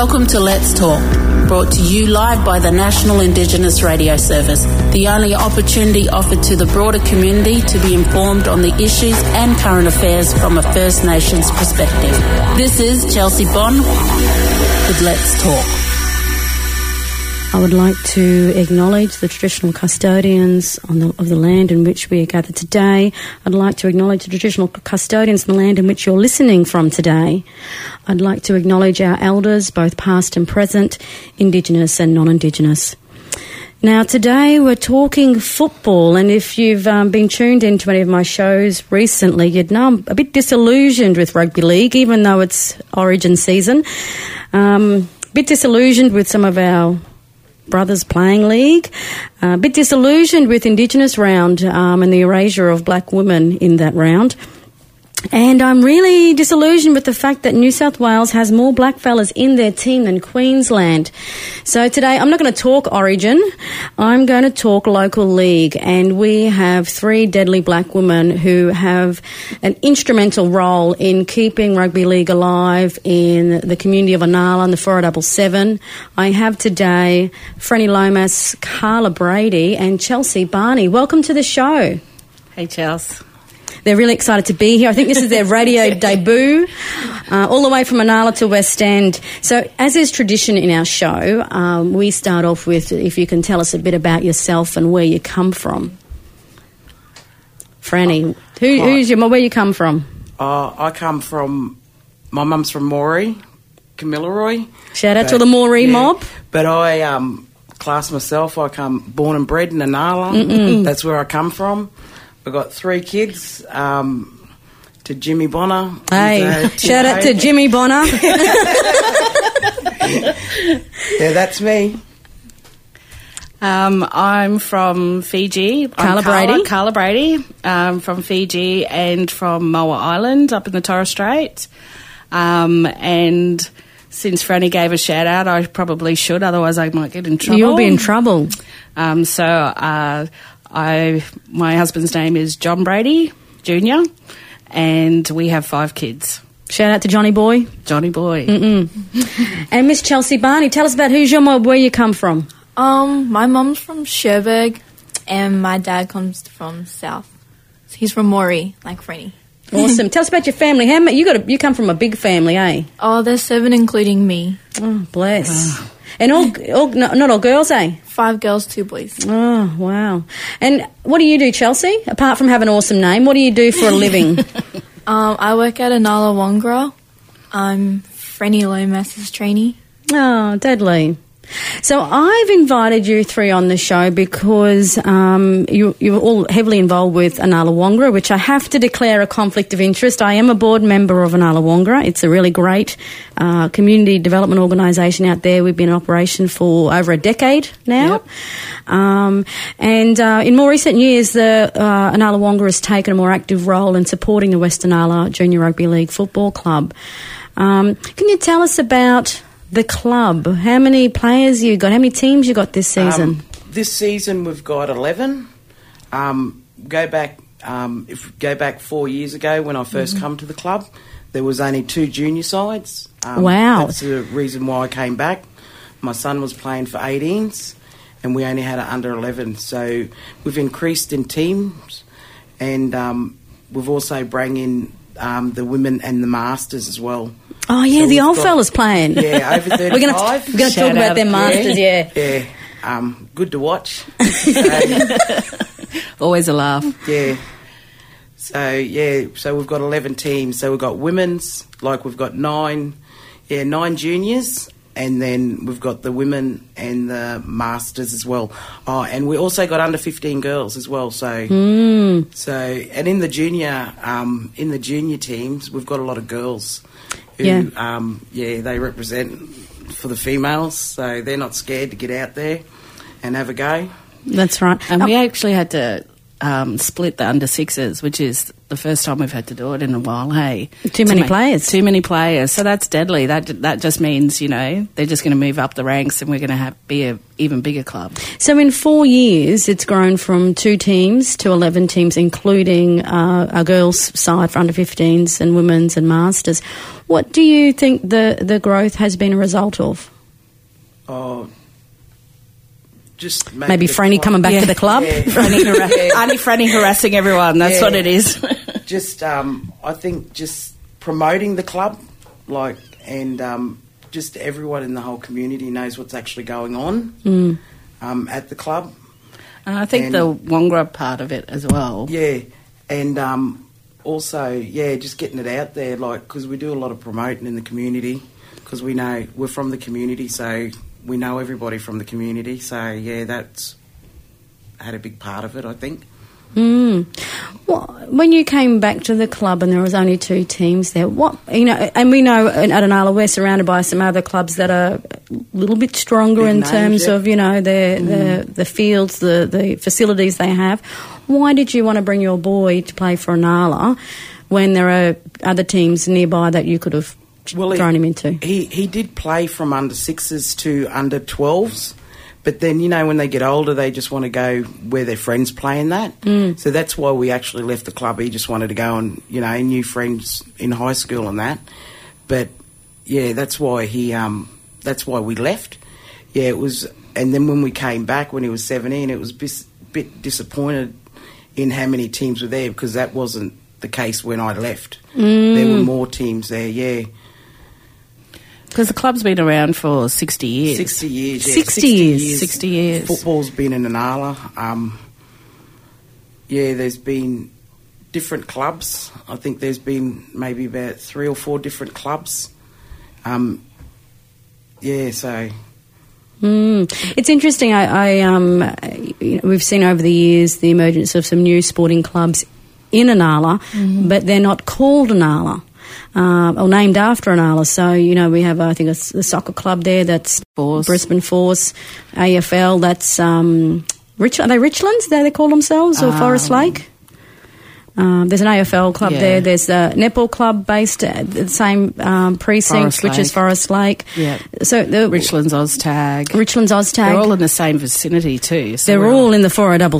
Welcome to Let's Talk, brought to you live by the National Indigenous Radio Service, the only opportunity offered to the broader community to be informed on the issues and current affairs from a First Nations perspective. This is Chelsea Bond with Let's Talk. I would like to acknowledge the traditional custodians of the land in which we are gathered today. I'd like to acknowledge the traditional custodians of the land in which you're listening from today. I'd like to acknowledge our elders, both past and present, Indigenous and non-Indigenous. Now, today we're talking football, and if you've been tuned into any of my shows recently, you'd know I'm a bit disillusioned with rugby league, even though it's Origin season. A bit disillusioned with some of our brothers playing league, a bit disillusioned with Indigenous round and the erasure of black women in that round. And I'm really disillusioned with the fact that New South Wales has more blackfellas in their team than Queensland. So today I'm not going to talk Origin, I'm going to talk local league. And we have 3 deadly black women who have an instrumental role in keeping rugby league alive in the community of Inala and the 477. I have today Franny Lomas, Carla Brady and Chelsea Barney. Welcome to the show. Hey, Chels. They're really excited to be here. I think this is their radio debut, all the way from Inala to West End. So, as is tradition in our show, we start off with, if you can tell us a bit about yourself and where you come from. Franny, where you come from? I come from, my mum's from Moree, Kamilaroi. Shout out to the Moree mob. But I class myself, I come born and bred in Inala. That's where I come from. I've got 3 kids, to Jimmy Bonner. Hey, shout out to Jimmy Bonner. Yeah, that's me. I'm from Fiji. Carla Brady, from Fiji and from Moa Island up in the Torres Strait. And since Franny gave a shout out, I probably should, otherwise I might get in trouble. You'll be in trouble. My husband's name is John Brady Jr. and we have 5 kids. Shout out to Johnny Boy. Johnny Boy. And Miss Chelsea Barney, tell us about who's your mob, where you come from. My mum's from Cherbourg and my dad comes from South. He's from Moree, like Franny. Awesome. Tell us about your family. You come from a big family, eh? Oh, there's 7 including me. Oh, bless. And not all girls, eh? 5 girls, 2 boys. Oh, wow. And what do you do, Chelsea? Apart from have an awesome name, what do you do for a living? I work at Inala Wongra. I'm Franny Lomas' trainee. Oh, deadly. So I've invited you 3 on the show because you're all heavily involved with Inala Wongra, which I have to declare a conflict of interest. I am a board member of Inala Wongra. It's a really great community development organisation out there. We've been in operation for over a decade now. Yep. And in more recent years, the Inala Wongra has taken a more active role in supporting the West Inala Junior Rugby League Football Club. Can you tell us about the club? How many players you got? How many teams you got this season? This season we've got 11. Go back 4 years ago when I first come to the club, there was only 2 junior sides. Wow. That's the reason why I came back. My son was playing for 18s and we only had an under 11. So we've increased in teams and we've also brought in the women and the masters as well. Oh, yeah, so the old fellas playing. Yeah, over 35. We're going to talk about their masters, yeah. Yeah, good to watch. Always a laugh. Yeah. So we've got 11 teams. So we've got women's, like we've got 9 juniors, and then we've got the women and the masters as well. Oh, and we also got under 15 girls as well. So and in the junior teams, we've got a lot of girls who they represent for the females. So they're not scared to get out there and have a go. That's right. And we actually had to split the under sixes, which is the first time we've had to do it in a while. Hey, too many players. So that's deadly. That just means, you know, they're just going to move up the ranks, and we're going to be a even bigger club. So in 4 years, it's grown from 2 teams to 11 teams, including a girls' side for under 15s and women's and masters. What do you think the growth has been a result of? Oh. Just maybe Franny coming back to the club. Yeah. Auntie Franny harassing everyone. That's what it is. Just, I think, just promoting the club, and just everyone in the whole community knows what's actually going on at the club. And I think the Wongra part of it as well. Yeah, and also, just getting it out there, because we do a lot of promoting in the community, because we know we're from the community, so we know everybody from the community. So, that's had a big part of it, I think. Well, when you came back to the club and there was only 2 teams there, and we know at Inala we're surrounded by some other clubs that are a little bit stronger in terms of, the fields, the facilities they have. Why did you want to bring your boy to play for Inala when there are other teams nearby that you could have thrown him into? He did play from under 6s to under 12s. But then, when they get older, they just want to go where their friends play in that. So that's why we actually left the club. He just wanted to go and, new friends in high school and that. But, that's why that's why we left. Yeah, it was. And then when we came back when he was 17, it was a bit disappointed in how many teams were there, because that wasn't the case when I left. There were more teams there, yeah. Because the club's been around for 60 years. 60 years, yeah. 60 years. Football's been in Inala. There's been different clubs. I think there's been maybe about 3 or 4 different clubs. So... It's interesting. We've seen over the years the emergence of some new sporting clubs in Inala, but they're not called Inala. Or named after Inala. So, we have, I think, a soccer club there, that's Brisbane Force. AFL, that's are they Richlands, they call themselves, or Forest Lake? There's an AFL club there. There's a netball club based at the same precinct, which is Forest Lake. Yeah. So Richlands Oztag. They're all in the same vicinity too. So they're all in the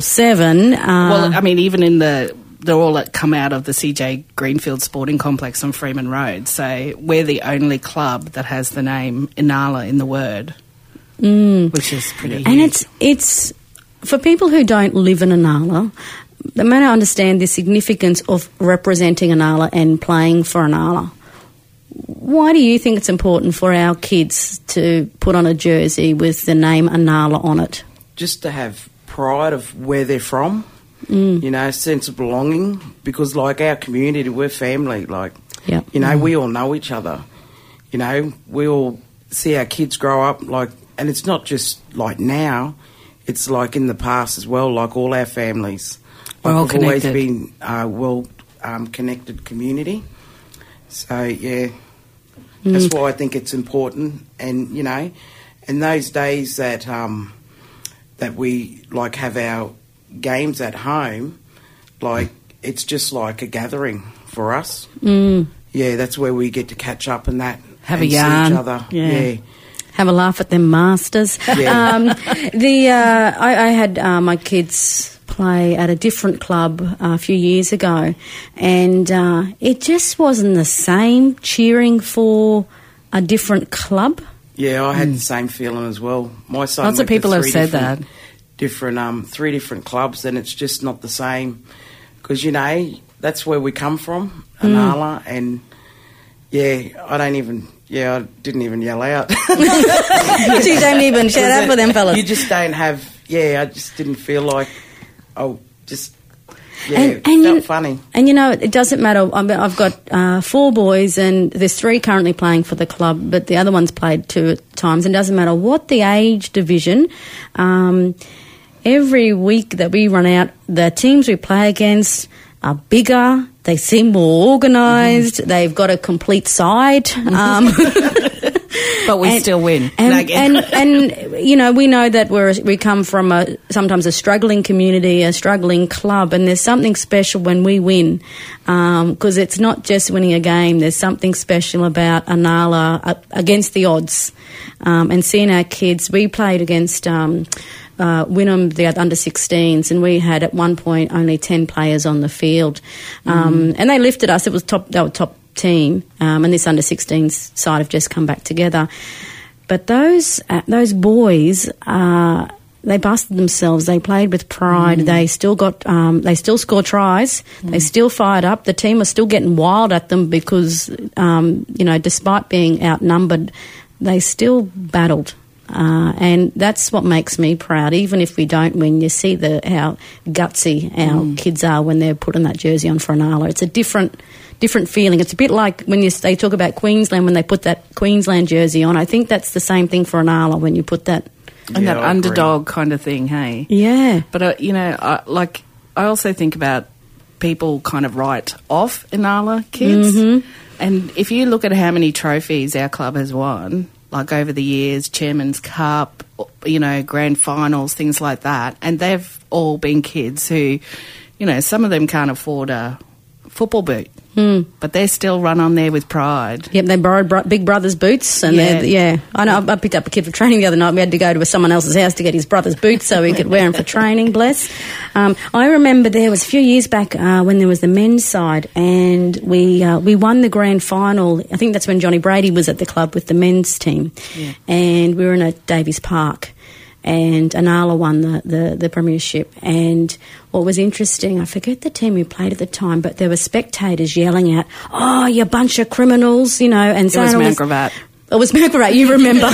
4077. Even they're all that come out of the CJ Greenfield Sporting Complex on Freeman Road. So we're the only club that has the name Inala in the word, which is pretty huge. And it's for people who don't live in Inala, they may not understand the significance of representing Inala and playing for Inala. Why do you think it's important for our kids to put on a jersey with the name Inala on it? Just to have pride of where they're from. Sense of belonging, because our community, we're family, we all know each other, we all see our kids grow up, and it's not just now, it's in the past as well, all our families. We're all connected. We've always been connected community, so that's why I think it's important. And and those days that we have our games at home, it's just like a gathering for us. That's where we get to catch up and that, have and a yarn, see each other. Have a laugh at them masters. I had my kids play at a different club a few years ago, and it just wasn't the same cheering for a different club. I had the same feeling as well. My son, lots of people have said that. 3 different clubs, and it's just not the same, because that's where we come from, Inala, and I didn't even yell out. You don't even shout out for them fellas. You just don't have. I just didn't feel like. It felt funny. And it doesn't matter. I've got 4 boys, and there's 3 currently playing for the club, but the other one's played 2 times. And it doesn't matter what the age division. Every week that we run out, the teams we play against are bigger. They seem more organised. They've got a complete side. But we still win. And you know, we know that we come from sometimes a struggling community, a struggling club, and there's something special when we win, because it's not just winning a game. There's something special about Inala against the odds, and seeing our kids. We played against Wynnum, the under-16s, and we had at one point only 10 players on the field, and they lifted us. They were top team, and this under-16s side have just come back together. But those boys, they busted themselves. They played with pride. They still scored tries. They still fired up. The team was still getting wild at them because, you know, despite being outnumbered, they still battled. And that's what makes me proud. Even if we don't win, you see how gutsy our kids are when they're putting that jersey on for Inala. It's a different feeling. It's a bit like when they talk about Queensland, when they put that Queensland jersey on. I think that's the same thing for Inala when you put that. And that underdog kind of thing, hey? Yeah. But, you know, I also think about people kind of write off Inala kids. Mm-hmm. And if you look at how many trophies our club has won, like over the years, Chairman's Cup, you know, grand finals, things like that, and they've all been kids who, you know, some of them can't afford a football boot. But they still run on there with pride. Yep, they borrowed Big Brother's boots. And I know. I picked up a kid for training the other night. We had to go to someone else's house to get his brother's boots so he could wear them for training, bless. I remember there was a few years back when there was the men's side, and we won the grand final. I think that's when Johnny Brady was at the club with the men's team. Yeah. And we were in a Davies Park. And Inala won the premiership. And what was interesting, I forget the team who played at the time, but there were spectators yelling out, "Oh, you bunch of criminals," you know. And it was Mount Gravatt. It was Mount Gravatt, you remember.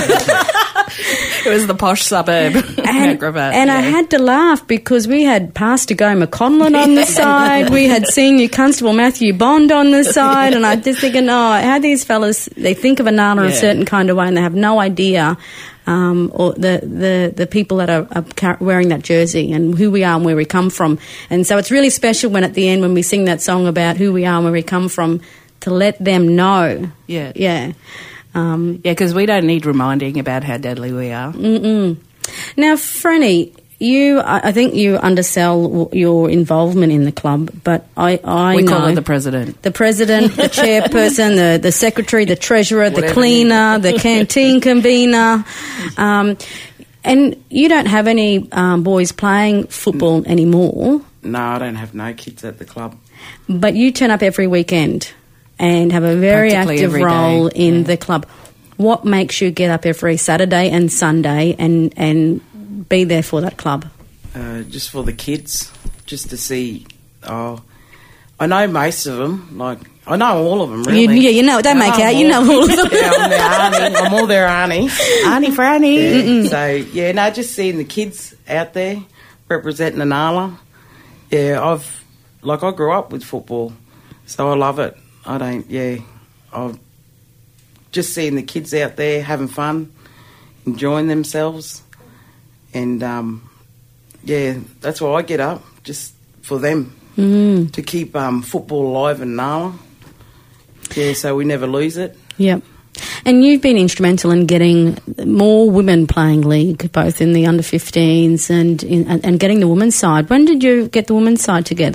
It was the posh suburb, Mount Gravatt. And I had to laugh because we had Pastor Guy McConlin on the side, we had Senior Constable Matthew Bond on the side, and I'm just thinking, how these fellas, they think of Inala in a certain kind of way and they have no idea or the people that are wearing that jersey and who we are and where we come from. And so it's really special when at the end when we sing that song about who we are and where we come from, to let them know. Yeah. Yeah. Because we don't need reminding about how deadly we are. Now, Franny, I think you undersell your involvement in the club, but we call her the president. The president, the chairperson, the secretary, the treasurer, the cleaner, the canteen convener. And you don't have any boys playing football anymore. No, I don't have no kids at the club. But you turn up every weekend and have a very active role in the club. What makes you get up every Saturday and Sunday and be there for that club? Just for the kids, just to see. I know most of them. Like I know all of them. Really, you know what they make out. You know all of them. Yeah, I'm their auntie. I'm all their auntie. Auntie for Annie. Yeah, so just seeing the kids out there representing Inala. Yeah, I grew up with football, so I love it. I'm just seeing the kids out there having fun, enjoying themselves, and that's why I get up, just for them, to keep football alive in Inala. Yeah, so we never lose it. Yep. And you've been instrumental in getting more women playing league, both in the under-15s and getting the women's side. When did you get the women's side together?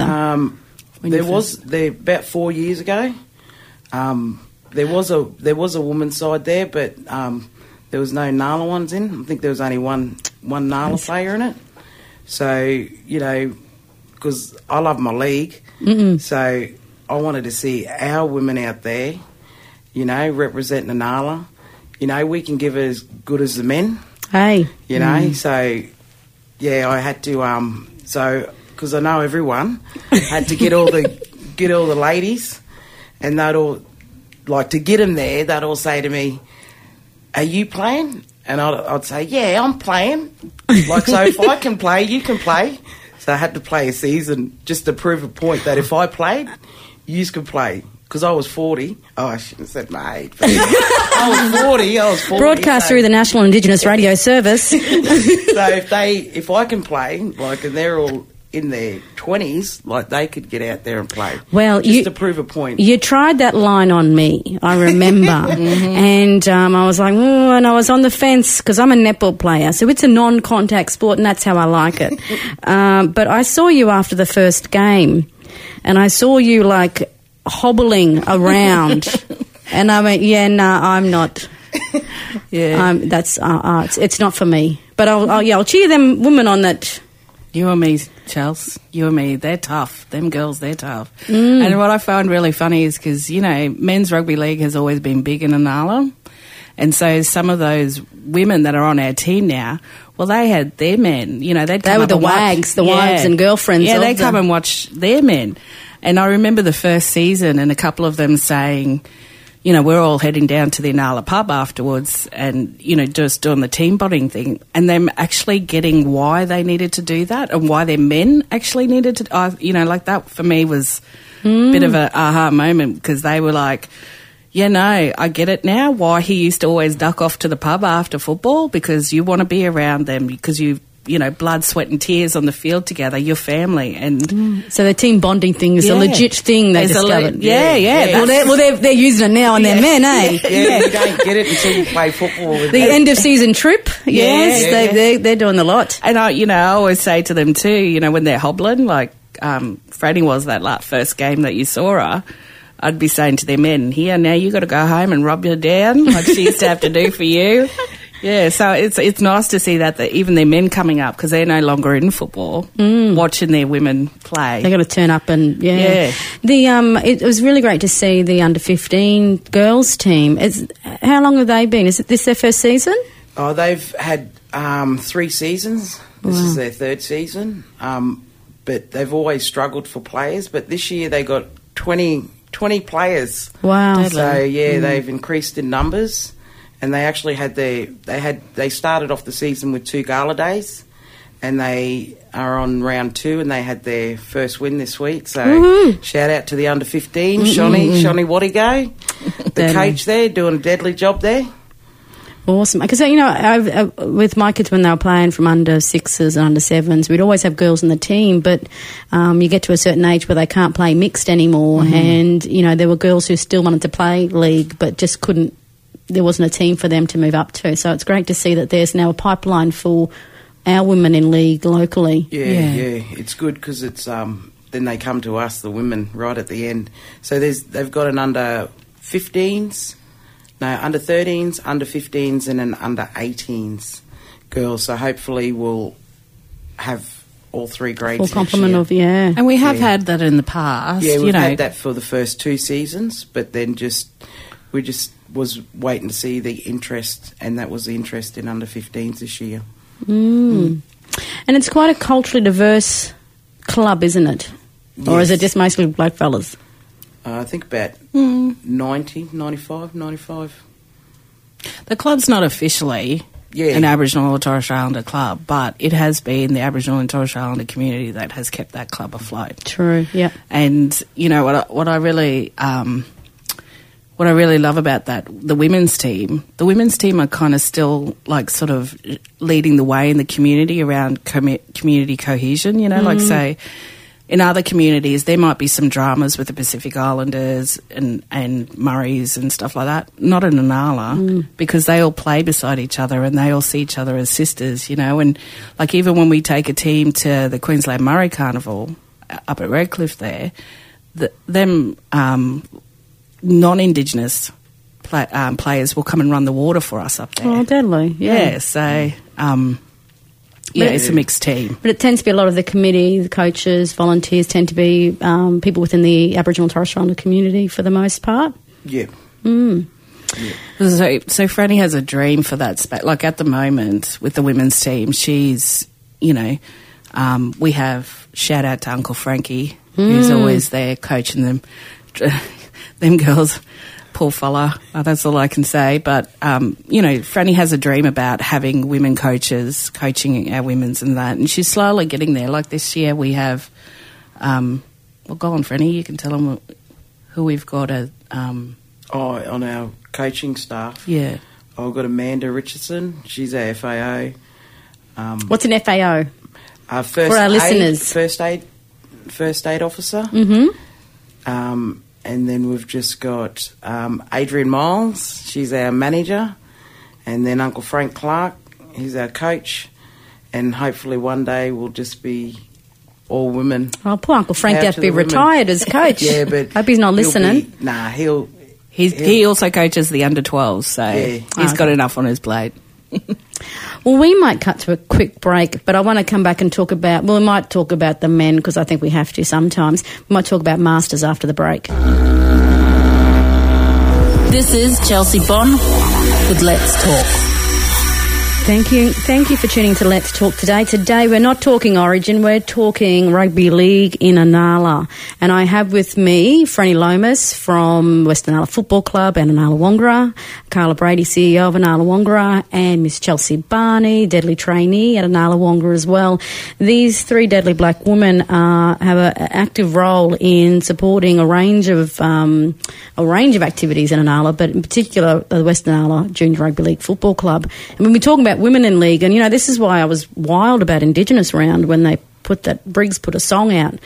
About 4 years ago. There was a women's side there, but there was no Nala ones in. I think there was only one Nala player in it. So, you know, because I love my league, so I wanted to see our women out there, you know, representing Inala. You know, we can give it as good as the men. Hey. You know, so, yeah, I had to, because I know everyone, had to get all the ladies, and they'd all, like, to get them there, they'd all say to me, "Are you playing?" And I'd say, "Yeah, I'm playing." Like, so if I can play, you can play. So I had to play a season just to prove a point that if I played, you could play. Because I was 40. Oh, I shouldn't have said my age. I was 40. Broadcast through the National Indigenous Radio Service. So if I can play, like, and they're all in their 20s, like they could get out there and play. Well, just to prove a point. You tried that line on me, I remember. And I was like, and I was on the fence because I'm a netball player, so it's a non-contact sport and that's how I like it. But I saw you after the first game and I saw you like hobbling around and I went, yeah, no, I'm not. Yeah. That's it's not for me. But I'll cheer them women on that. You and me, Chels, you and me, they're tough. Them girls, they're tough. And what I found really funny is because, you know, men's rugby league has always been big in Inala. And so some of those women that are on our team now, well, they had their men, you know, they were the wags, the wives and girlfriends. Yeah, they'd come and watch their men. And I remember the first season and a couple of them saying, you know, we're all heading down to the Inala pub afterwards and, you know, just doing the team bonding thing and them actually getting why they needed to do that and why their men actually needed to, you know, like that for me was a bit of a aha moment because they were like, yeah, no, I get it now, why he used to always duck off to the pub after football because you want to be around them because you know, blood, sweat and tears on the field together, your family. And so the team bonding thing is a legit thing they discovered. Yeah. Well, they're using it now on their men, eh? Yeah, you don't get it until you play football. With the end of season trip, yes, they're doing a lot. And I always say to them too, you know, when they're hobbling, like Franny was that first game that you saw her, I'd be saying to their men, here, now you got to go home and rub her down like she used to have to do for you. Yeah, so it's nice to see that even their men coming up because they're no longer in football, watching their women play. They've got to turn up and it was really great to see the under-15 girls team. How long have they been? Is this their first season? Oh, they've had 3 seasons. This is their 3rd season, but they've always struggled for players. But this year they got 20 players. Wow! So they've increased in numbers. And they actually they started off the season with 2 gala days, and they are on round 2, and they had their first win this week. So shout out to the under 15, Shani Wattigo, the coach there, doing a deadly job there. Awesome, because you know, with my kids when they were playing from under 6s and under 7s, we'd always have girls in the team, but you get to a certain age where they can't play mixed anymore, and you know there were girls who still wanted to play league but just couldn't. There wasn't a team for them to move up to. So it's great to see that there's now a pipeline for our women in league locally. Yeah. It's good because it's then they come to us, the women, right at the end. So they've got an under 13s, under 15s and an under 18s girls. So hopefully we'll have all 3 grades. Full complement of, And we have had that in the past. Yeah, we've had that for the first 2 seasons, but then we was waiting to see the interest, and that was the interest in under 15s this year. And it's quite a culturally diverse club, isn't it? Yes. Or is it just mostly black fellas? I think about 95. The club's not officially an Aboriginal or Torres Strait Islander club, but it has been the Aboriginal and Torres Strait Islander community that has kept that club afloat. True, yeah. And, you know, what I really love about that, the women's team are kind of still like sort of leading the way in the community around community cohesion, you know, like say in other communities there might be some dramas with the Pacific Islanders and Murrays and stuff like that. Not in Inala because they all play beside each other and they all see each other as sisters, you know, and like even when we take a team to the Queensland Murray Carnival up at Redcliffe there, them non-Indigenous players will come and run the water for us up there. Oh, deadly. Yeah, so, it's a mixed team. But it tends to be a lot of the committee, the coaches, volunteers tend to be people within the Aboriginal and Torres Strait Islander community for the most part. Yeah. So Franny has a dream for that space. Like at the moment with the women's team, she's, you know, we have shout out to Uncle Frankie, who's always there coaching them. Them girls, poor fella, that's all I can say. But, you know, Franny has a dream about having women coaches coaching our women's and that. And she's slowly getting there. Like this year we have, well, go on, Franny, you can tell them who we've got on our coaching staff. Yeah. I've got Amanda Richardson. She's our FAO. What's an FAO? For our listeners. First aid officer. And then we've just got Adrian Miles, she's our manager, and then Uncle Frank Clark, he's our coach, and hopefully one day we'll just be all women. Oh, poor Uncle Frank had to be retired as coach. Yeah, but hope he's not listening. He also coaches the under-12s, so he's got enough on his plate. Well, we might cut to a quick break, but I want to come back and talk about, we might talk about the men because I think we have to sometimes. We might talk about Masters after the break. This is Chelsea Bond with Let's Talk. Thank you for tuning to Let's Talk today. Today we're not talking Origin, we're talking rugby league in Inala. And I have with me Franny Lomas from West Inala Football Club and Inala Wangara, Carla Brady, CEO of Inala Wangara, and Miss Chelsea Barney, Deadly Trainee at Inala Wangara as well. These three deadly black women have an active role in supporting a range of activities in Inala, but in particular the West Inala Junior Rugby League Football Club. And when we talk about women in league, and you know, this is why I was wild about Indigenous Round when they Briggs put a song out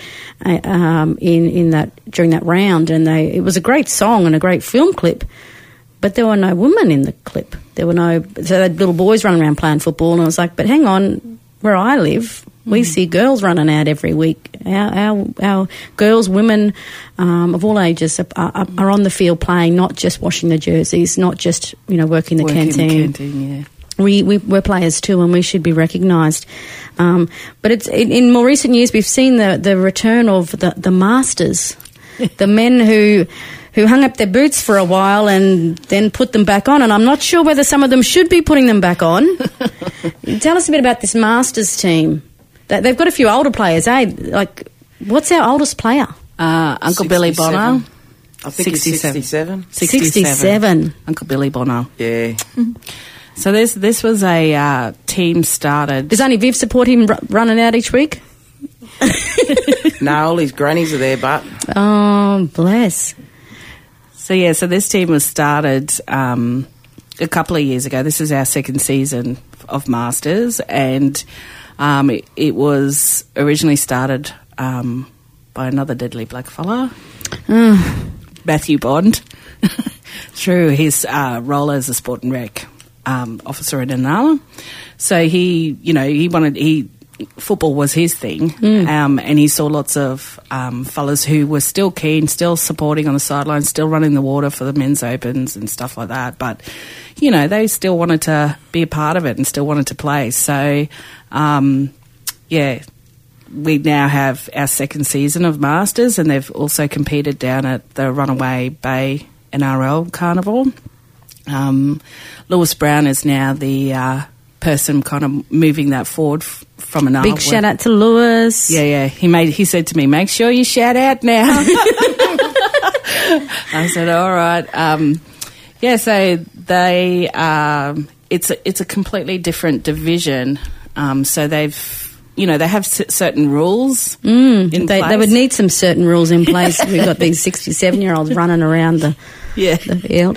in that during that round, and it was a great song and a great film clip, but there were no women in the clip. There were no, so they had little boys running around playing football, and I was like, but hang on, where I live, we see girls running out every week. Our girls, women of all ages are on the field playing, not just washing the jerseys, not just working the canteen. We're players too, and we should be recognised. But it's in more recent years we've seen the return of the masters, the men who hung up their boots for a while and then put them back on. And I'm not sure whether some of them should be putting them back on. Tell us a bit about this masters team. They've got a few older players, eh? Like, what's our oldest player? Uncle Billy Bonner. I think he's 67. 67. Uncle Billy Bonner. Yeah. So this was a team started. Does only Viv support him running out each week? No, all his grannies are there, but... Oh, bless. So this team was started a couple of years ago. This is our second season of Masters, and it was originally started by another deadly black fella, Matthew Bond, through his role as a sport and rec officer in Inala. So football was his thing, and he saw lots of fellas who were still keen, still supporting on the sidelines, still running the water for the men's opens and stuff like that. But, they still wanted to be a part of it and still wanted to play. So, we now have our second season of Masters, and they've also competed down at the Runaway Bay NRL Carnival. Lewis Brown is now the person kind of moving that forward from an big shout out to Lewis. Yeah. He said to me, make sure you shout out now. I said, all right. So they it's a completely different division. So they've they have certain rules in place. They would need some certain rules in place. We've got these 67-year-olds running around the field.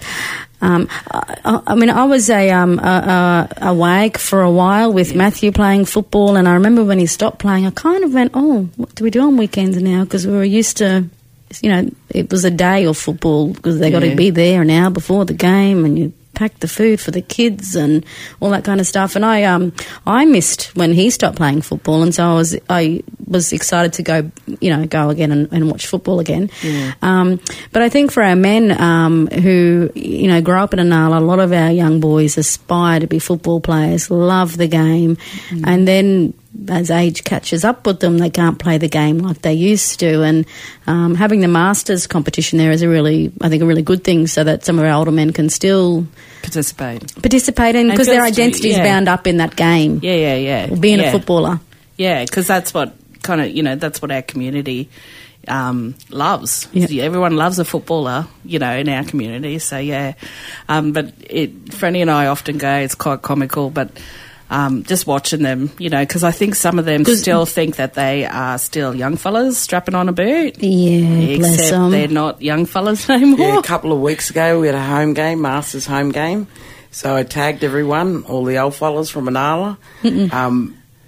I was a WAG for a while with Matthew playing football, and I remember when he stopped playing, I kind of went, oh, what do we do on weekends now? Because we were used to, it was a day of football because they got to be there an hour before the game, and you pack the food for the kids and all that kind of stuff. And I missed when he stopped playing football, and so I was excited to go again and watch football again. Yeah. But I think for our men who grow up in Inala, a lot of our young boys aspire to be football players, love the game, and then as age catches up with them, they can't play the game like they used to. And having the Masters competition there is a really good thing, so that some of our older men can still participate in, because their identity is bound up in that game. Being a footballer. Yeah, because that's what kind of that's what our community loves. Yeah. Everyone loves a footballer, in our community. So but Franny and I often go, it's quite comical, but. Just watching them, because I think some of them still think that they are still young fellas strapping on a boot. Yeah, bless them. Except they're not young fellas anymore. Yeah, a couple of weeks ago we had a home game, Masters home game. So I tagged everyone, all the old fellas from Inala.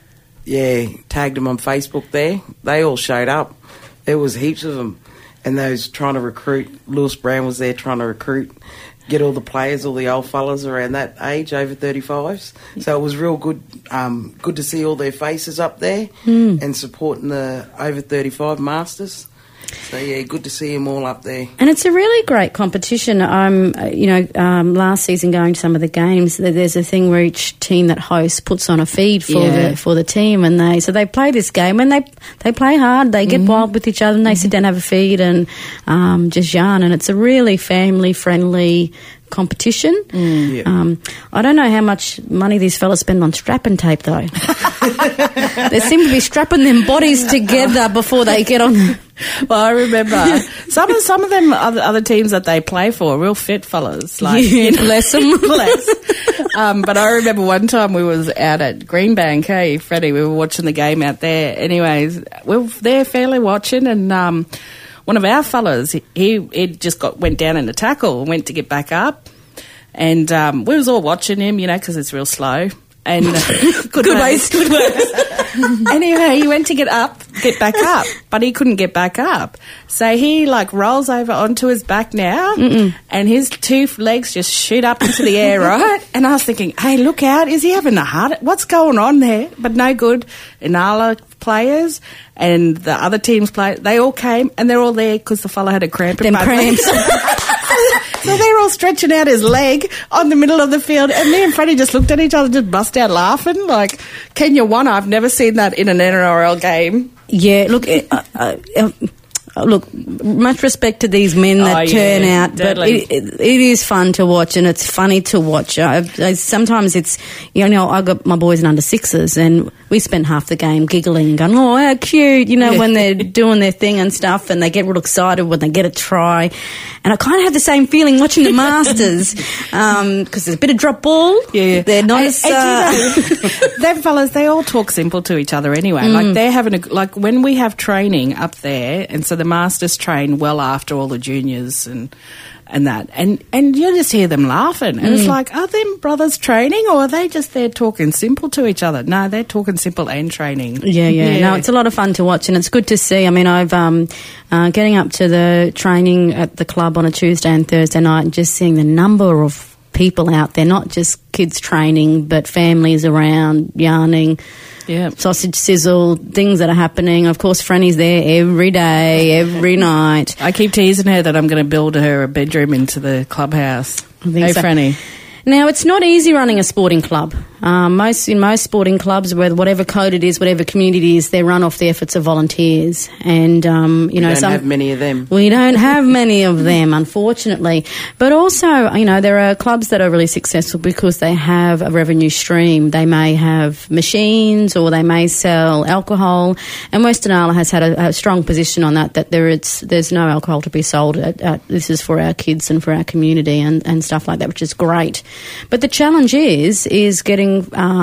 tagged them on Facebook there. They all showed up. There was heaps of them. And they was trying to recruit. Lewis Brown was there trying to recruit, get all the players, all the old fellas around that age, over 35s. So it was real good good to see all their faces up there and supporting the over 35 Masters. So, yeah, good to see them all up there. And it's a really great competition. Last season going to some of the games, there's a thing where each team that hosts puts on a feed for the team, and they play this game, and they play hard, they get wild with each other, and they sit down and have a feed and just yarn, and it's a really family-friendly competition. I don't know how much money these fellas spend on strapping tape, though. They seem to be strapping them bodies together before they get on. Well, I remember some of them other teams that they play for, real fit fellas. Like, bless them. But I remember one time we was out at Greenbank, Freddie, we were watching the game out there. Anyways, we were there fairly watching, and one of our fellas, he just went down in a tackle and went to get back up. And we was all watching him, because it's real slow. And good ways. Anyway, he went to get back up, but he couldn't get back up. So he rolls over onto his back now, and his two legs just shoot up into the air, right? And I was thinking, hey, look out, is he having a heart? What's going on there? But no good. Inala players and the other team's players, they all came, and they're all there because the fella had a cramp in both legs. So they're all stretching out his leg on the middle of the field, and me and Freddie just looked at each other, just bust out laughing. Like, Kenya won. I've never seen that in an NRL game. Yeah, look, much respect to these men that turn out, deadly. But it is fun to watch, and it's funny to watch. Sometimes it's, I got my boys in under sixes, and we spend half the game giggling and going, oh, how cute, when they're doing their thing and stuff, and they get real excited when they get a try. And I kind of have the same feeling watching the Masters, because there's a bit of drop ball. Yeah. They're nice. Them fellas, they all talk simple to each other anyway. Like, they're having when we have training up there, and so the Masters train well after all the juniors and that, and you just hear them laughing, and it's like, are them brothers training, or are they just there talking simple to each other? No, they're talking simple and training. Yeah. No, it's a lot of fun to watch, and it's good to see. I mean, I've getting up to the training at the club on a Tuesday and Thursday night, and just seeing the number of people out there, not just kids training, but families around yarning. Yeah, sausage sizzle, things that are happening. Of course, Franny's there every day, every night. I keep teasing her that I'm going to build her a bedroom into the clubhouse. Hey, so. Franny. Now, it's not easy running a sporting club. In most sporting clubs, whatever code it is, whatever community it is, they run off the efforts of volunteers. And, we don't have many of them. We don't have many of them, unfortunately. But also, there are clubs that are really successful because they have a revenue stream. They may have machines, or they may sell alcohol. And Western Isla has had a strong position on that there's no alcohol to be sold. This is for our kids and for our community and stuff like that, which is great. But the challenge is getting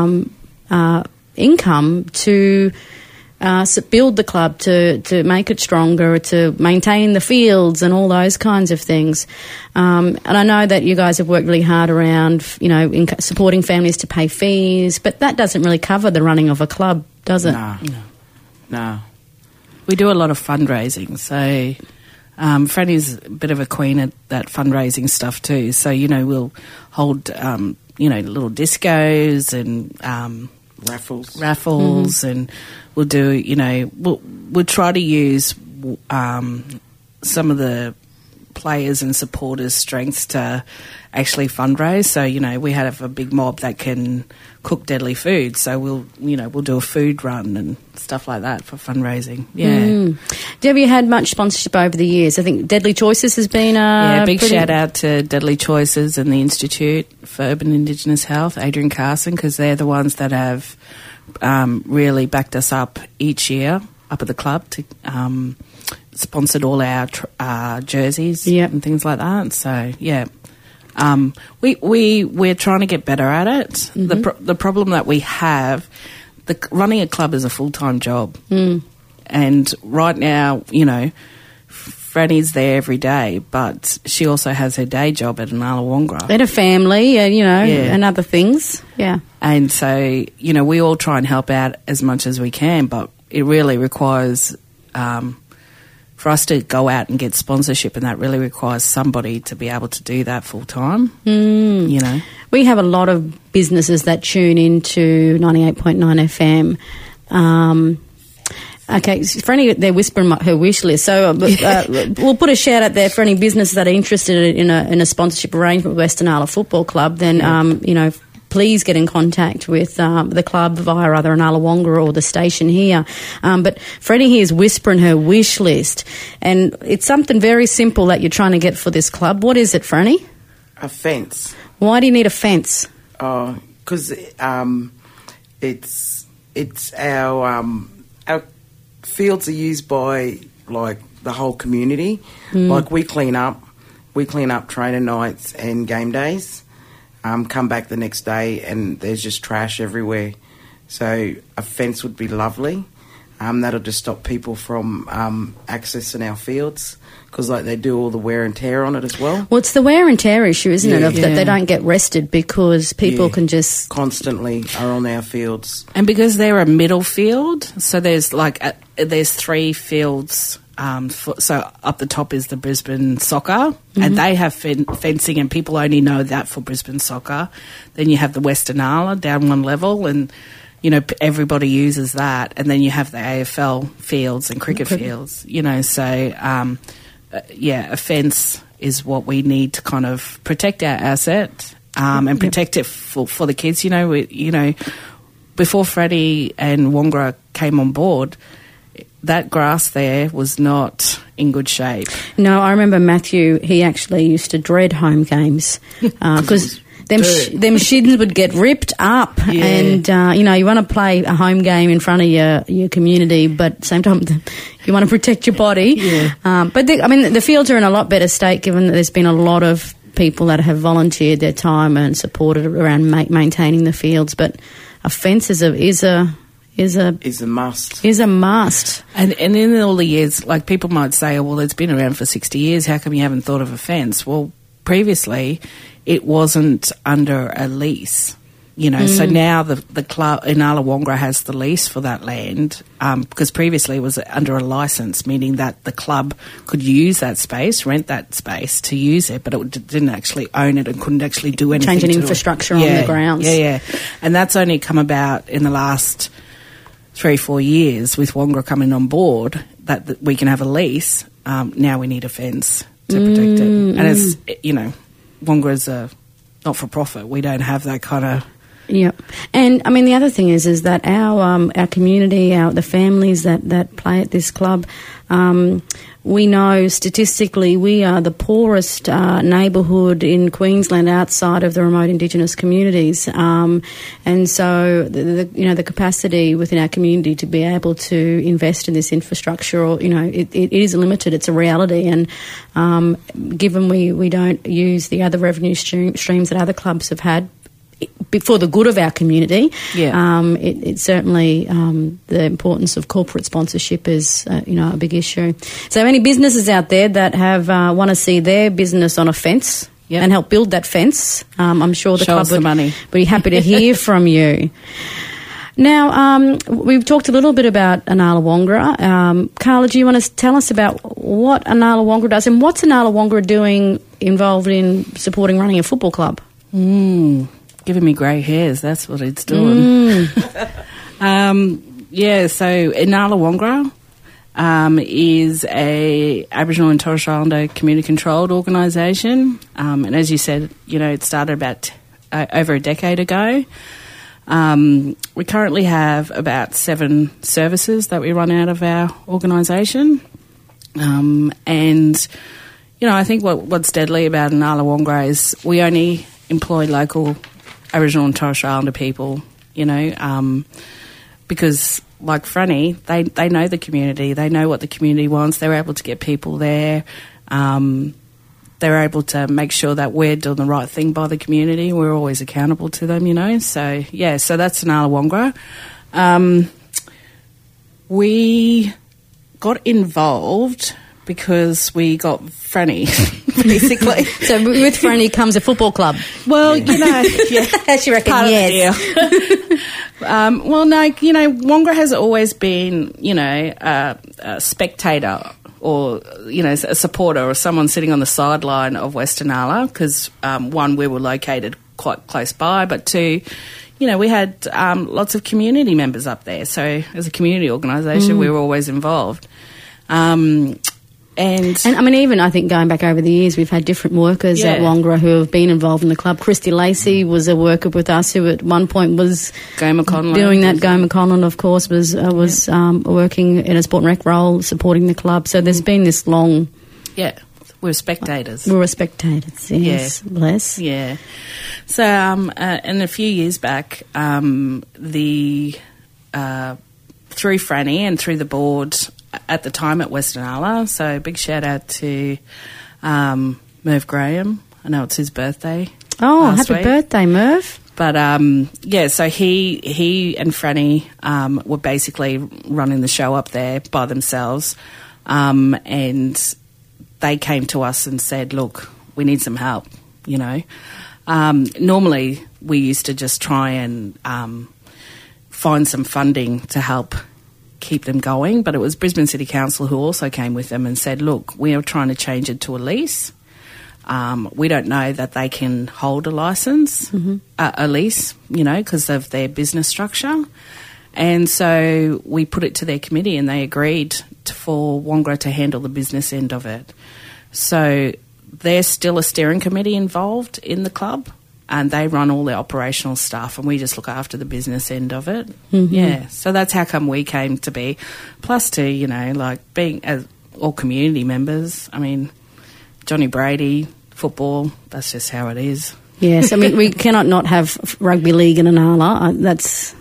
income to build the club, to make it stronger, to maintain the fields and all those kinds of things. And I know that you guys have worked really hard around, supporting families to pay fees, but that doesn't really cover the running of a club, does it? No. We do a lot of fundraising, so... Franny's a bit of a queen at that fundraising stuff too. So, we'll hold, little discos and raffles, and we'll do, we'll try to use some of the players and supporters' strengths to actually fundraise. So, we have a big mob that can cook deadly food. So we'll do a food run and stuff like that for fundraising. Yeah. Have you had much sponsorship over the years? I think Deadly Choices has been big shout out to Deadly Choices and the Institute for Urban Indigenous Health, Adrian Carson, because they're the ones that have really backed us up each year up at the club to sponsored all our jerseys and things like that. So, yeah. We're trying to get better at it. Mm-hmm. The problem that we have, running a club is a full-time job. And right now, Franny's there every day, but she also has her day job at Inala Wongra. And a family, and other things. Yeah. And so, we all try and help out as much as we can, but it really requires, for us to go out and get sponsorship, and that really requires somebody to be able to do that full time, We have a lot of businesses that tune into 98.9 FM. Okay, Franny, they're whispering her wish list. So we'll put a shout out there for any businesses that are interested in a sponsorship arrangement with West Inala Football Club. Then, please get in contact with the club via either Inala Wonga or the station here. But Freddie here is whispering her wish list, and it's something very simple that you're trying to get for this club. What is it, Franny? A fence. Why do you need a fence? Because it's our fields are used by the whole community. We clean up trainer nights and game days. Come back the next day and there's just trash everywhere. So a fence would be lovely. That'll just stop people from accessing our fields, because they do all the wear and tear on it as well. Well, it's the wear and tear issue, isn't it? That they don't get rested because people can just constantly are on our fields. And because they're a middle field, so there's there's 3 fields. So up the top is the Brisbane Soccer, and they have fencing, and people only know that for Brisbane Soccer. Then you have the West Inala down one level, and everybody uses that. And then you have the AFL fields and cricket fields. So a fence is what we need to kind of protect our asset and protect it for the kids. Before Freddie and Wonga came on board, that grass there was not in good shape. No, I remember Matthew, he actually used to dread home games because them shins would get ripped up. Yeah. And, you want to play a home game in front of your community, but at the same time you want to protect your body. Yeah. But the fields are in a lot better state, given that there's been a lot of people that have volunteered their time and supported around maintaining the fields. But a fence is a must. Is a must. And in all the years, people might say, oh, well, it's been around for 60 years. How come you haven't thought of a fence? Well, previously it wasn't under a lease, So now the club, Inala Wonga, has the lease for that land, because previously it was under a licence, meaning that the club could use that space, rent that space to use it, but it didn't actually own it and couldn't actually do anything. Change an infrastructure on the grounds. Yeah. And that's only come about in the last 3-4 years with Wonga coming on board, that we can have a lease. Now we need a fence to protect it. And it's, Wonga's a not-for-profit. We don't have that kind of... Yep. And, the other thing is that our community, the families that play at this club, we know statistically we are the poorest neighbourhood in Queensland outside of the remote Indigenous communities, and so the capacity within our community to be able to invest in this infrastructure, it is limited. It's a reality, and given we don't use the other revenue streams that other clubs have had for the good of our community, it certainly the importance of corporate sponsorship is a big issue. So any businesses out there that have want to see their business on a fence and help build that fence, I'm sure the club would be happy to hear from you. Now, we've talked a little bit about Inala Wonga. Carla, do you want to tell us about what Inala Wonga does, and what's Inala Wonga doing involved in supporting running a football club? Giving me grey hairs, that's what it's doing. So Inala Wonga is a Aboriginal and Torres Strait Islander community-controlled organisation. And as you said, it started about over a decade ago. We currently have about 7 services that we run out of our organisation. And, I think what's deadly about Inala Wonga is we only employ local Aboriginal and Torres Strait Islander people, because like Franny, they know the community, they know what the community wants, they're able to get people there, they're able to make sure that we're doing the right thing by the community, we're always accountable to them, so that's Inala Wonga. We got involved because we got Franny, basically. So with Franny comes a football club. Well, you know, yeah, she reckon, part yes. of the deal. Well, no, you know, Wonga has always been, you know, a spectator or, you know, a supporter or someone sitting on the sideline of Western Ala because, one, we were located quite close by, but two, you know, we had lots of community members up there. So as a community organisation, we were always involved. And I mean, even I think going back over the years, we've had different workers at Wonga who have been involved in the club. Christy Lacey was a worker with us who at one point was Goma Conlon doing that. Goma Conlon, of course, was working in a sport and rec role, supporting the club. So there's been this long... Yeah, we're spectators. We were spectators, yes. Yeah. Bless. Yeah. So, and a few years back, through Franny and through the board... at the time at Western Ala, so big shout out to Merv Graham. I know it's his birthday. Oh, happy birthday, Merv. But yeah, so he and Franny were basically running the show up there by themselves, and they came to us and said, "Look, we need some help." You know, normally we used to just try and find some funding to help keep them going, but it was Brisbane City Council who also came with them and said, look, we are trying to change it to a lease. We don't know that they can hold a licence, a lease, you know, because of their business structure. And so we put it to their committee and they agreed for Wonga to handle the business end of it. So there's still a steering committee involved in the club, and they run all the operational stuff and we just look after the business end of it. Yeah, so that's how come we came to be. Plus to, you know, like being as all community members, I mean, Johnny Brady, football, that's just how it is. Yes, I mean, we cannot not have rugby league in Inala. We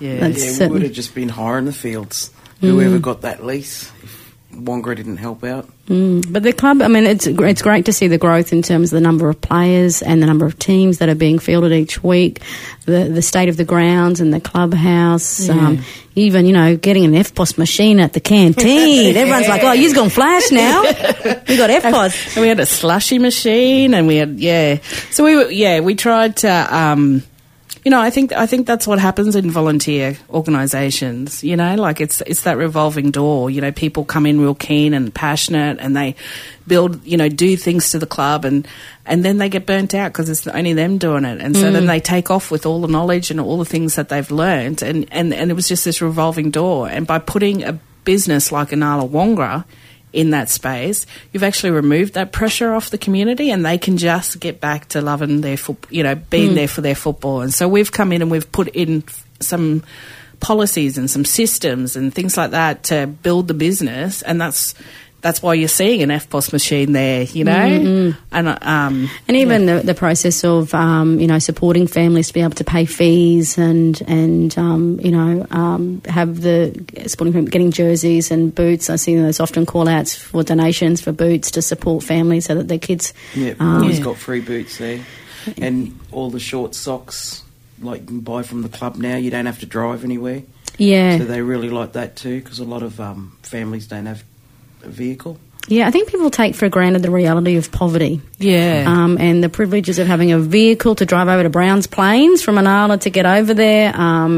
would have just been hiring the fields, whoever got that lease, if Wonga didn't help out. But the club, I mean, it's great to see the growth in terms of the number of players and the number of teams that are being fielded each week, the state of the grounds and the clubhouse, even, you know, getting an FPOS machine at the canteen. Everyone's like, oh, you've gone flash now. We got FPOS. And we had a slushy machine and we had, So we tried to... you know, I think that's what happens in volunteer organisations, you know, like it's that revolving door, you know, people come in real keen and passionate and they build, you know, do things to the club and then they get burnt out because it's only them doing it. And so then they take off with all the knowledge and all the things that they've learned and it was just this revolving door. And by putting a business like Inala Wonga in that space, you've actually removed that pressure off the community and they can just get back to loving their being there for their football. And so we've come in and we've put in some policies and some systems and things like that to build the business, and that's why you're seeing an FPOS machine there, you know. And even the process of you know, supporting families to be able to pay fees and you know, have the supporting getting jerseys and boots. I see there's often call outs for donations for boots to support families so that their kids always got free boots there, and all the short socks like you can buy from the club now. You don't have to drive anywhere. Yeah, so they really like that too, because a lot of families don't have a vehicle. Yeah, I think people take for granted the reality of poverty. Yeah. And the privileges of having a vehicle to drive over to Browns Plains from Inala to get over there,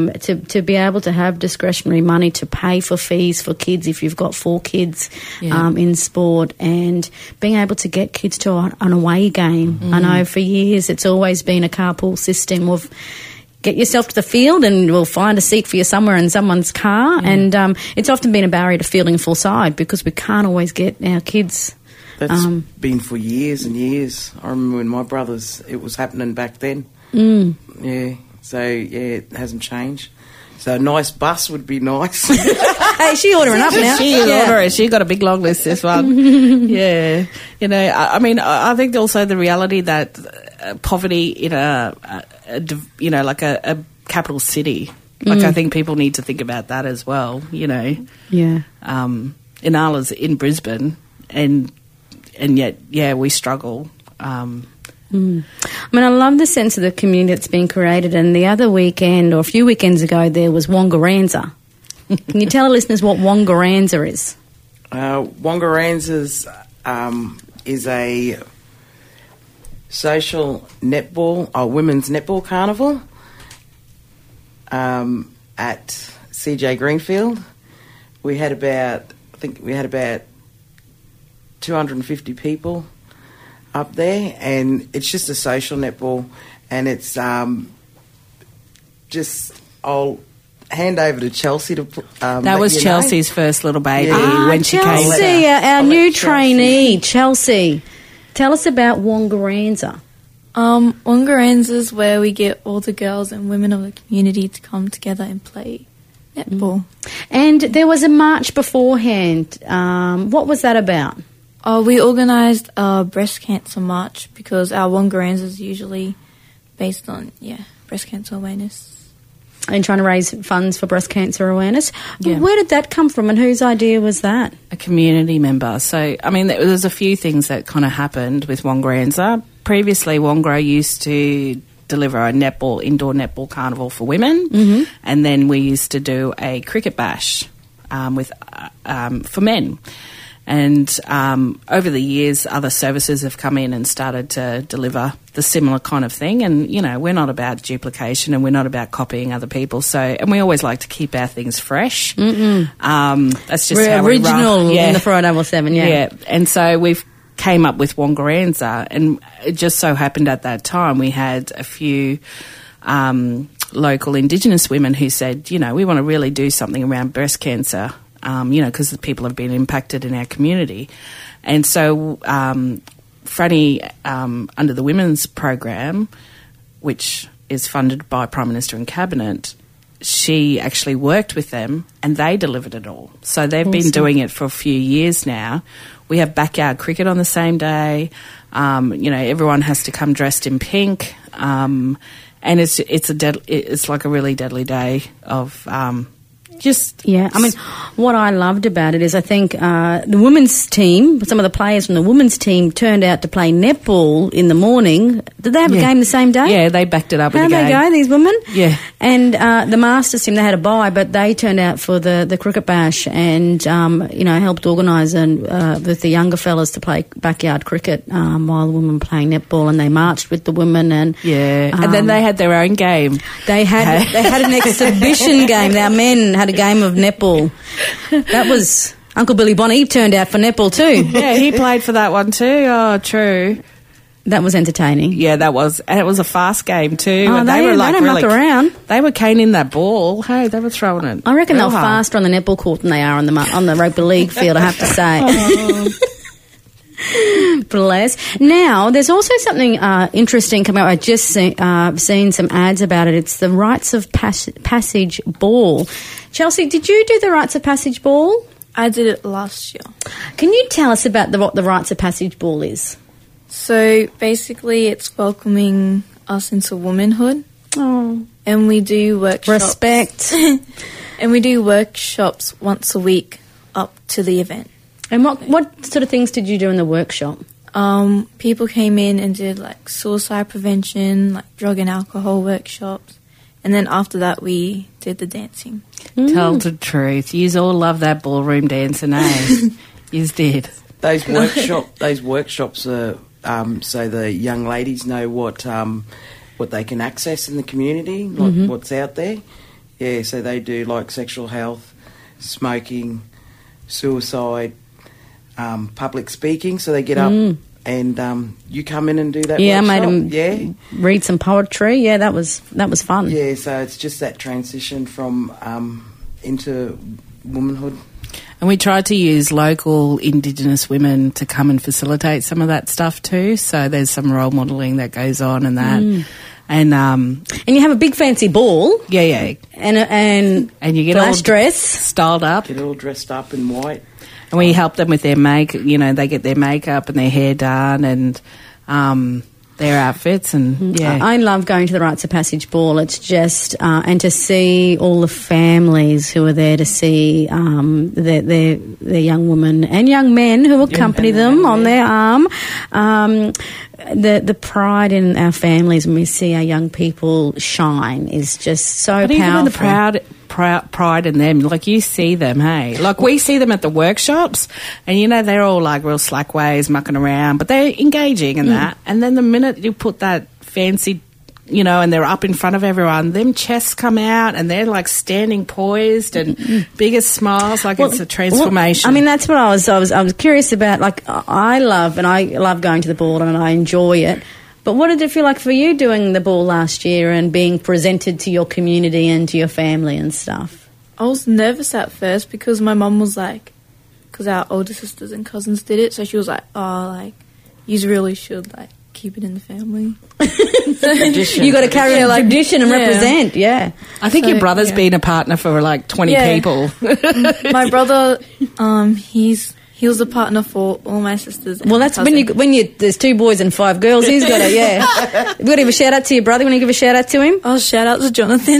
to be able to have discretionary money to pay for fees for kids if you've got 4 kids in sport, and being able to get kids to an away game. I know for years it's always been a carpool system of get yourself to the field and we'll find a seat for you somewhere in someone's car. And it's often been a barrier to fielding full side because we can't always get our kids. That's been for years and years. I remember when my brothers, it was happening back then. Yeah, so it hasn't changed. So a nice bus would be nice. Hey, she ordering up now. She got a big long list, this one. Yeah. You know, I mean, I think also the reality that poverty in a you know, like a capital city, like I think people need to think about that as well, you know. Yeah. Inala's in Brisbane and yet, we struggle. I mean, I love the sense of the community that's been created, and the other weekend or a few weekends ago there was Wongaranza. Can you tell our listeners what Wongaranza is? Wongaranza's is a social netball, women's netball carnival at CJ Greenfield. We had about 250 people up there, and it's just a social netball, and it's I'll hand over to Chelsea to. That was Chelsea's first little baby when she came. Chelsea, our new trainee, Chelsea. Tell us about Wongeranza. Wongeranza is where we get all the girls and women of the community to come together and play netball. And there was a march beforehand. What was that about? We organised a breast cancer march because our Wongeranza is usually based on breast cancer awareness. And trying to raise funds for breast cancer awareness. Yeah. Where did that come from and whose idea was that? A community member. So, I mean, there's a few things that kind of happened with Wongeranza. Previously, Wongrow used to deliver a indoor netball carnival for women, and then we used to do a cricket bash for men. And over the years, other services have come in and started to deliver the similar kind of thing. And, you know, we're not about duplication and we're not about copying other people. So, and we always like to keep our things fresh. That's just how we original in the Friday 7, Yeah. And so we've came up with Wongeranza, and it just so happened at that time we had a few local Indigenous women who said, you know, we want to really do something around breast cancer. Because the people have been impacted in our community. And so Franny, under the Women's Program, which is funded by Prime Minister and Cabinet, she actually worked with them and they delivered it all. So they've been doing it for a few years now. We have backyard cricket on the same day. Everyone has to come dressed in pink. And it's like a really deadly day of... I mean, what I loved about it is I think the women's team, some of the players from the women's team turned out to play netball in the morning. Did they have a game the same day? Yeah, they backed it up with a game. How'd they go, these women? Yeah. And the Masters team, they had a bye, but they turned out for the cricket bash and, helped organise with the younger fellas to play backyard cricket while the women were playing netball, and they marched with the women. And and then they had their own game. They had an exhibition game. Our men had a game of netball. That was Uncle Billy Bonnie turned out for netball too. Yeah, he played for that one too. Oh, true. That was entertaining. Yeah, that was, and it was a fast game too. Oh, they were like really muck around. They were caning that ball. Hey, they were throwing it. I reckon they're faster on the netball court than they are on the rugby league field. I have to say. Bless. Now, there's also something interesting coming up. I've just seen some ads about it. It's the Rites of Passage Ball. Chelsea, did you do the Rites of Passage Ball? I did it last year. Can you tell us about what the Rites of Passage Ball is? So, basically, it's welcoming us into womanhood. Oh. And we do workshops. Respect. And we do workshops once a week up to the event. And what sort of things did you do in the workshop? People came in and did like suicide prevention, like drug and alcohol workshops. And then after that, we did the dancing. Tell the truth. Yous all love that ballroom dancing, eh? Yous did. Those workshops are so the young ladies know what they can access in the community, like what's out there. Yeah, so they do like sexual health, smoking, suicide, public speaking. So they get up and you come in and do that. Yeah, workshop. I made them read some poetry. Yeah, that was fun. Yeah, so it's just that transition from into womanhood. And we tried to use local Indigenous women to come and facilitate some of that stuff too. So there's some role modelling that goes on and that. And you have a big fancy ball. Yeah. And you get flash all dress. Styled up. Get all dressed up in white. And we help them with their they get their makeup and their hair done and their outfits and I love going to the Rites of Passage Ball. It's just and to see all the families who are there to see their young women and young men who accompany them on their arm. the pride in our families when we see our young people shine is just so powerful. Even the pride in them, like you see them, hey? Like we see them at the workshops and, you know, they're all like real slackways, mucking around, but they're engaging in that. And then the minute you put that fancy, you know, and they're up in front of everyone, them chests come out and they're like standing poised and biggest smiles, like it's a transformation. I mean, that's what I was curious about. Like, I love going to the ball and I enjoy it. But what did it feel like for you doing the ball last year and being presented to your community and to your family and stuff? I was nervous at first because my mum was like, because our older sisters and cousins did it, so she was like, oh, like, you really should, like, keep it in the family. You got to carry a tradition and represent, I think your brother's been a partner for like 20 people. My brother, he was a partner for all my sisters. Well, that's when you there's 2 boys and 5 girls. He's got We've got to give a shout out to your brother. Want to give a shout out to him? Oh, shout out to Jonathan.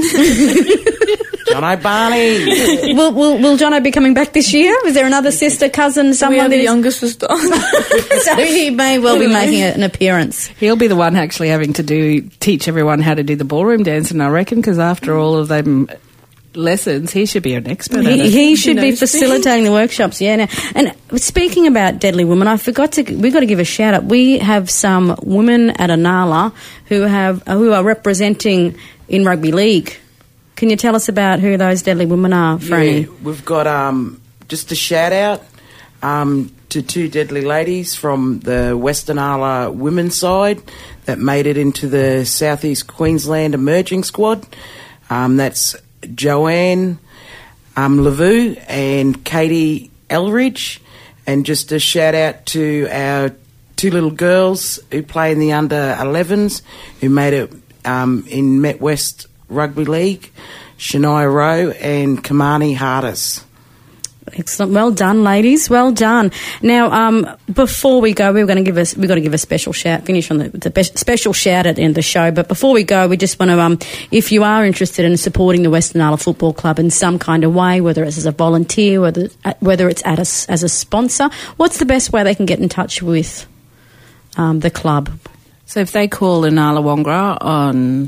Jono Barney. Will Jono be coming back this year? Is there another sister, cousin, someone? We have a younger sister. So he may well be making an appearance. He'll be the one actually having to teach everyone how to do the ballroom dancing, I reckon, because after all of them lessons, he should be an expert at it. He should be facilitating the workshops, Now, and speaking about Deadly Women, we've got to give a shout out. We have some women at Inala who are representing in rugby league. Can you tell us about who those Deadly Women are, Franny? Yeah, we've got just a shout out to 2 deadly ladies from the Western Inala women's side that made it into the Southeast Queensland emerging squad. That's Joanne Lavu and Katie Elridge, and just a shout out to our 2 little girls who play in the under 11s who made it in Met West Rugby League, Shania Rowe and Kamani Hardis. Excellent. Well done, ladies. Well done. Now, before we go, we've got to give a special shout. Finish on the special shout at the end of the show. But before we go, we just want to, if you are interested in supporting the Western Inala Football Club in some kind of way, whether it's as a volunteer, whether it's as a sponsor, what's the best way they can get in touch with the club? So if they call Inala Wongra on,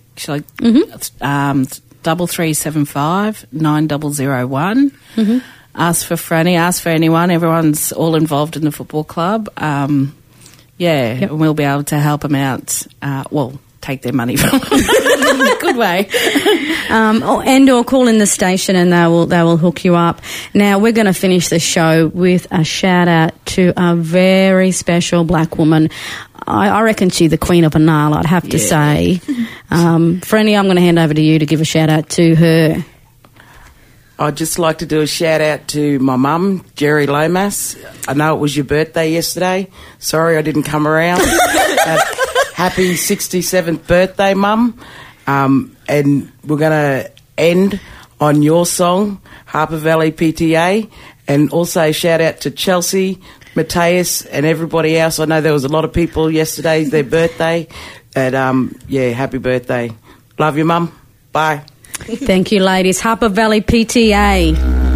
3375 9001. Ask for Franny, ask for anyone. Everyone's all involved in the football club. And we'll be able to help them out. Take their money from them in a good way. Or call in the station and they will hook you up. Now, we're going to finish the show with a shout out to a very special black woman. I reckon she's the queen of Inala, I'd have to say. Franny, I'm going to hand over to you to give a shout out to her. I'd just like to do a shout out to my mum, Jerry Lomas. I know it was your birthday yesterday. Sorry I didn't come around. Happy 67th birthday, Mum. And we're going to end on your song, Harper Valley PTA. And also shout out to Chelsea, Matthias and everybody else. I know there was a lot of people yesterday, their birthday. And, happy birthday. Love you, Mum. Bye. Thank you, ladies. Harper Valley PTA.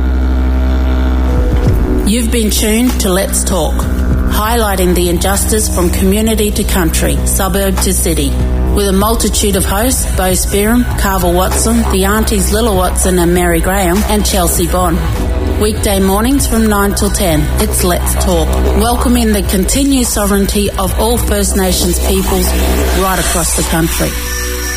You've been tuned to Let's Talk, highlighting the injustice from community to country, suburb to city. With a multitude of hosts, Bo Spearham, Carver Watson, the aunties Lilla Watson and Mary Graham, and Chelsea Bond. Weekday mornings from 9 till 10, it's Let's Talk, welcoming the continued sovereignty of all First Nations peoples right across the country.